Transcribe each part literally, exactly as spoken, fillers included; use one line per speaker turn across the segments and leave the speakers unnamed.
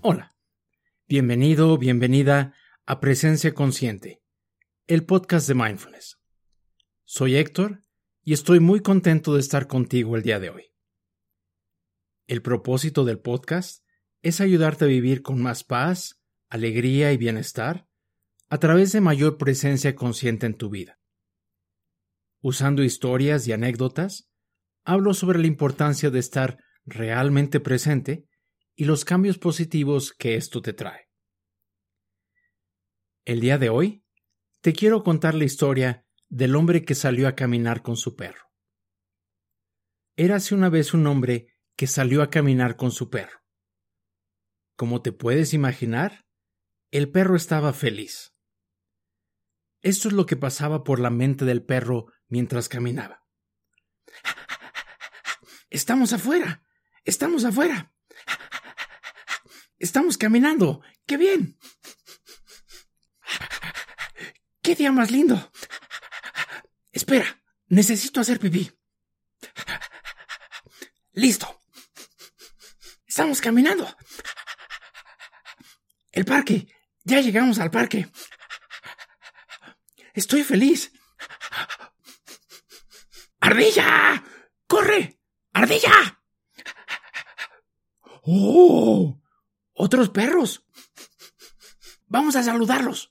Hola, bienvenido, bienvenida a Presencia Consciente, el podcast de Mindfulness. Soy Héctor y estoy muy contento de estar contigo el día de hoy. El propósito del podcast es ayudarte a vivir con más paz, alegría y bienestar a través de mayor presencia consciente en tu vida. Usando historias y anécdotas, hablo sobre la importancia de estar realmente presente y los cambios positivos que esto te trae. El día de hoy, te quiero contar la historia del hombre que salió a caminar con su perro. Érase una vez un hombre que salió a caminar con su perro. Como te puedes imaginar, el perro estaba feliz. Esto es lo que pasaba por la mente del perro mientras caminaba. ¡Estamos afuera! ¡Estamos afuera! ¡Estamos caminando! ¡Qué bien! ¡Qué día más lindo! Espera, necesito hacer pipí. ¡Listo! ¡Estamos caminando! ¡El parque! ¡Ya llegamos al parque! ¡Estoy feliz! ¡Ardilla! ¡Corre! ¡Ardilla! ¡Oh! ¡Otros perros! ¡Vamos a saludarlos!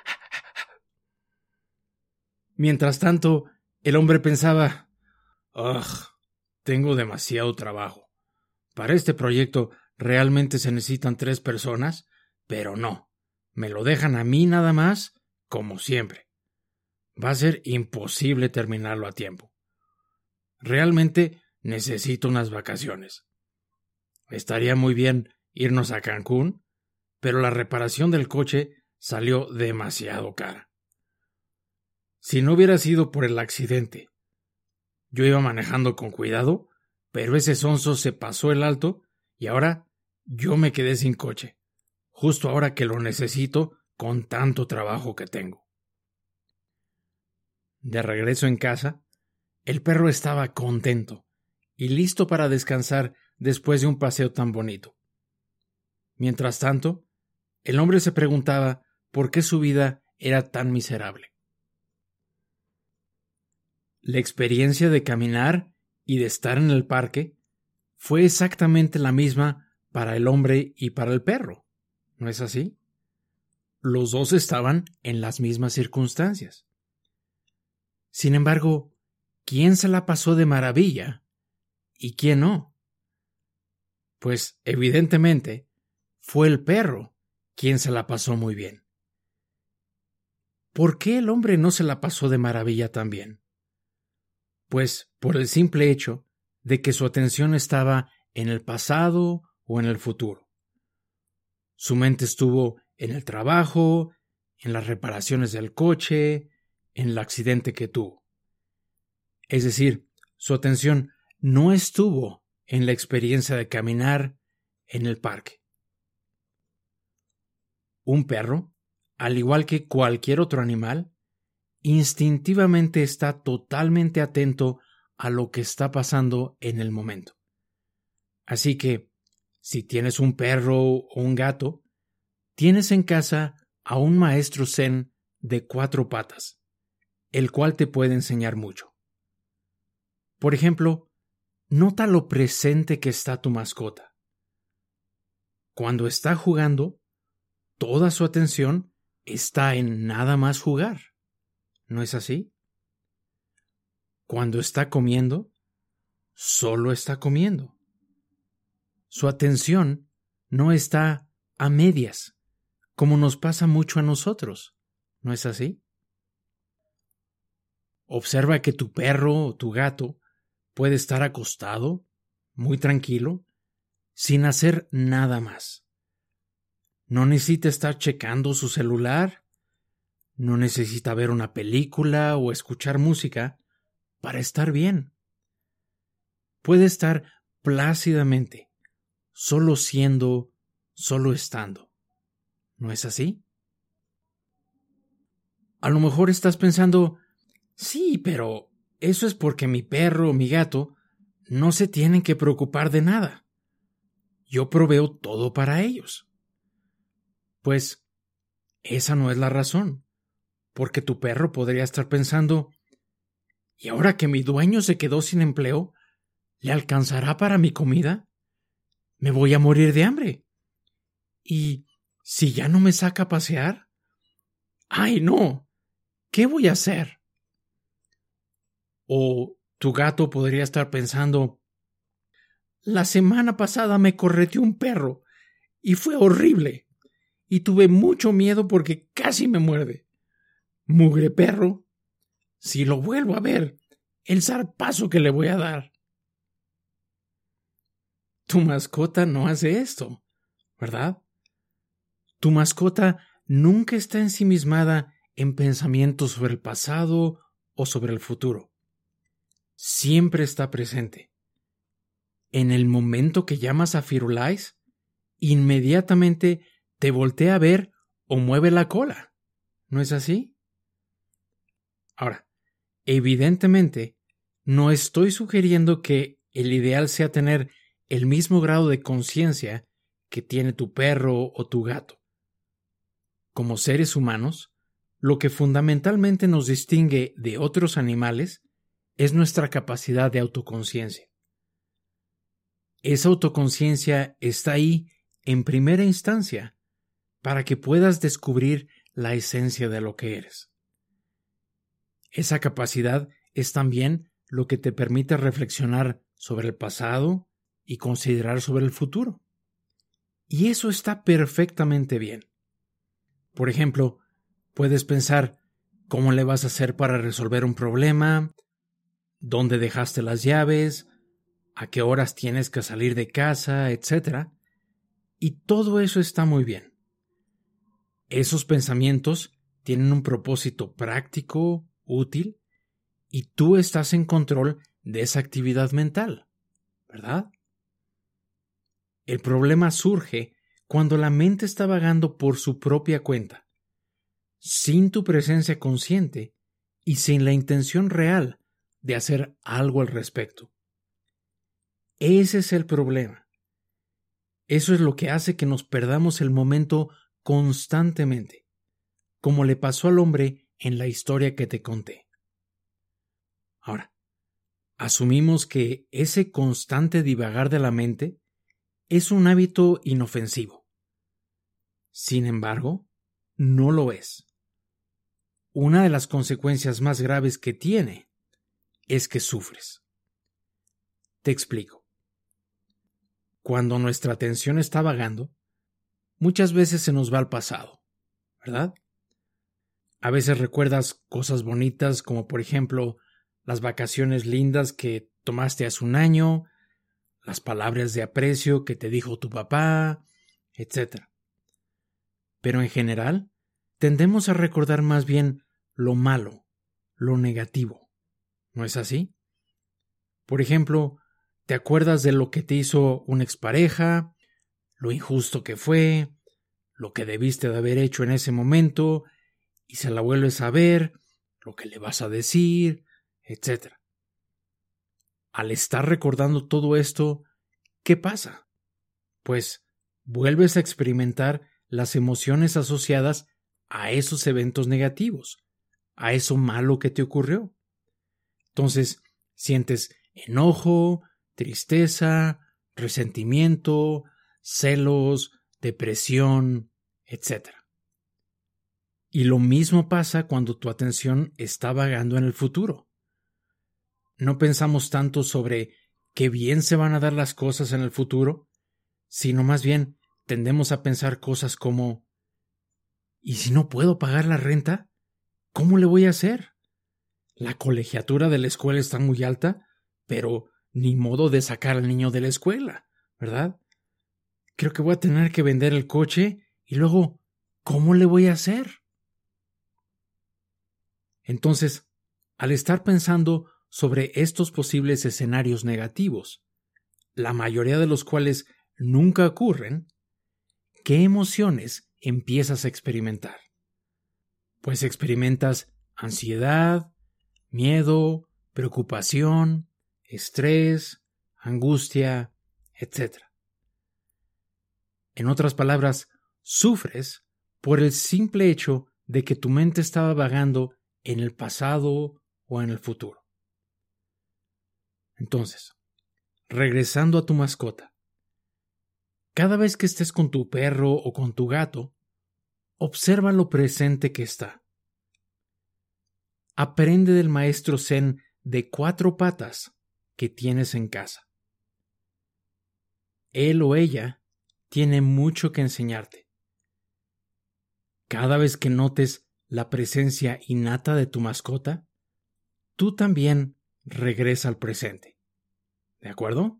Mientras tanto, el hombre pensaba, ¡Ugh! Tengo demasiado trabajo. Para este proyecto realmente se necesitan tres personas, pero no. Me lo dejan a mí nada más, como siempre. Va a ser imposible terminarlo a tiempo. Realmente necesito unas vacaciones. Estaría muy bien irnos a Cancún, pero la reparación del coche salió demasiado cara. Si no hubiera sido por el accidente, yo iba manejando con cuidado, pero ese sonso se pasó el alto y ahora yo me quedé sin coche, justo ahora que lo necesito con tanto trabajo que tengo. De regreso en casa, el perro estaba contento y listo para descansar después de un paseo tan bonito. Mientras tanto, el hombre se preguntaba por qué su vida era tan miserable. La experiencia de caminar y de estar en el parque fue exactamente la misma para el hombre y para el perro, ¿no es así? Los dos estaban en las mismas circunstancias. Sin embargo, ¿quién se la pasó de maravilla y quién no? Pues, evidentemente, fue el perro quien se la pasó muy bien. ¿Por qué el hombre no se la pasó de maravilla también? Pues por el simple hecho de que su atención estaba en el pasado o en el futuro. Su mente estuvo en el trabajo, en las reparaciones del coche, en el accidente que tuvo. Es decir, su atención no estuvo en la experiencia de caminar en el parque. Un perro, al igual que cualquier otro animal, instintivamente está totalmente atento a lo que está pasando en el momento. Así que, si tienes un perro o un gato, tienes en casa a un maestro zen de cuatro patas, el cual te puede enseñar mucho. Por ejemplo, nota lo presente que está tu mascota. Cuando está jugando, toda su atención está en nada más jugar. ¿No es así? Cuando está comiendo, solo está comiendo. Su atención no está a medias, como nos pasa mucho a nosotros. ¿No es así? Observa que tu perro o tu gato puede estar acostado, muy tranquilo, sin hacer nada más. No necesita estar checando su celular, no necesita ver una película o escuchar música para estar bien. Puede estar plácidamente, solo siendo, solo estando. ¿No es así? A lo mejor estás pensando, sí, pero eso es porque mi perro o mi gato no se tienen que preocupar de nada. Yo proveo todo para ellos. Pues esa no es la razón, porque tu perro podría estar pensando, ¿y ahora que mi dueño se quedó sin empleo, le alcanzará para mi comida? Me voy a morir de hambre. ¿Y si ya no me saca a pasear? ¡Ay, no! ¿Qué voy a hacer? O tu gato podría estar pensando, la semana pasada me correteó un perro y fue horrible, y tuve mucho miedo porque casi me muerde. Mugre perro, si lo vuelvo a ver, el zarpazo que le voy a dar. Tu mascota no hace esto, ¿verdad? Tu mascota nunca está ensimismada en pensamientos sobre el pasado o sobre el futuro. Siempre está presente. En el momento que llamas a Firulais, inmediatamente te voltea a ver o mueve la cola. ¿No es así? Ahora, evidentemente, no estoy sugiriendo que el ideal sea tener el mismo grado de conciencia que tiene tu perro o tu gato. Como seres humanos, lo que fundamentalmente nos distingue de otros animales es nuestra capacidad de autoconciencia. Esa autoconciencia está ahí en primera instancia para que puedas descubrir la esencia de lo que eres. Esa capacidad es también lo que te permite reflexionar sobre el pasado y considerar sobre el futuro. Y eso está perfectamente bien. Por ejemplo, puedes pensar cómo le vas a hacer para resolver un problema, dónde dejaste las llaves, a qué horas tienes que salir de casa, etcétera. Y todo eso está muy bien. Esos pensamientos tienen un propósito práctico, útil, y tú estás en control de esa actividad mental, ¿verdad? El problema surge cuando la mente está vagando por su propia cuenta, sin tu presencia consciente y sin la intención real de hacer algo al respecto. Ese es el problema. Eso es lo que hace que nos perdamos el momento constantemente, como le pasó al hombre en la historia que te conté. Ahora, asumimos que ese constante divagar de la mente es un hábito inofensivo. Sin embargo, no lo es. Una de las consecuencias más graves que tiene es que sufres. Te explico. Cuando nuestra atención está vagando, muchas veces se nos va al pasado, ¿verdad? A veces recuerdas cosas bonitas como por ejemplo las vacaciones lindas que tomaste hace un año, las palabras de aprecio que te dijo tu papá, etcétera. Pero en general, tendemos a recordar más bien lo malo, lo negativo. ¿No es así? Por ejemplo, te acuerdas de lo que te hizo una expareja, lo injusto que fue, lo que debiste de haber hecho en ese momento, y se la vuelves a ver, lo que le vas a decir, etcétera. Al estar recordando todo esto, ¿qué pasa? Pues vuelves a experimentar las emociones asociadas a esos eventos negativos, a eso malo que te ocurrió. Entonces, sientes enojo, tristeza, resentimiento, celos, depresión, etcétera. Y lo mismo pasa cuando tu atención está vagando en el futuro. No pensamos tanto sobre qué bien se van a dar las cosas en el futuro, sino más bien tendemos a pensar cosas como ¿y si no puedo pagar la renta? ¿Cómo le voy a hacer? La colegiatura de la escuela está muy alta, pero ni modo de sacar al niño de la escuela, ¿verdad? Creo que voy a tener que vender el coche y luego, ¿cómo le voy a hacer? Entonces, al estar pensando sobre estos posibles escenarios negativos, la mayoría de los cuales nunca ocurren, ¿qué emociones empiezas a experimentar? Pues experimentas ansiedad, miedo, preocupación, estrés, angustia, etcétera. En otras palabras, sufres por el simple hecho de que tu mente estaba vagando en el pasado o en el futuro. Entonces, regresando a tu mascota, cada vez que estés con tu perro o con tu gato, observa lo presente que está. Aprende del maestro zen de cuatro patas que tienes en casa. Él o ella tiene mucho que enseñarte. Cada vez que notes la presencia innata de tu mascota, tú también regresa al presente. ¿De acuerdo?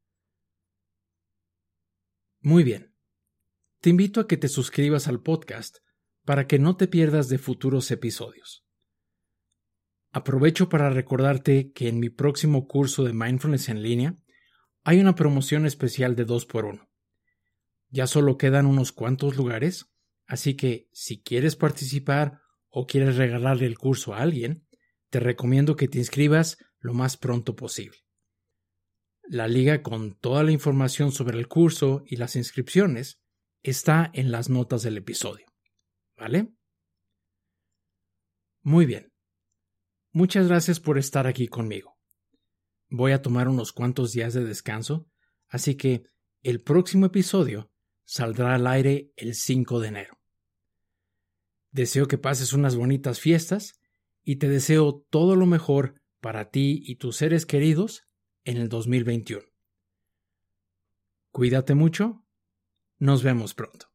Muy bien. Te invito a que te suscribas al podcast para que no te pierdas de futuros episodios. Aprovecho para recordarte que en mi próximo curso de Mindfulness en línea hay una promoción especial de dos por uno. Ya solo quedan unos cuantos lugares, así que si quieres participar o quieres regalarle el curso a alguien, te recomiendo que te inscribas lo más pronto posible. La liga con toda la información sobre el curso y las inscripciones está en las notas del episodio. ¿Vale? Muy bien. Muchas gracias por estar aquí conmigo. Voy a tomar unos cuantos días de descanso, así que el próximo episodio saldrá al aire el cinco de enero. Deseo que pases unas bonitas fiestas y te deseo todo lo mejor para ti y tus seres queridos en el dos mil veintiuno. Cuídate mucho. Nos vemos pronto.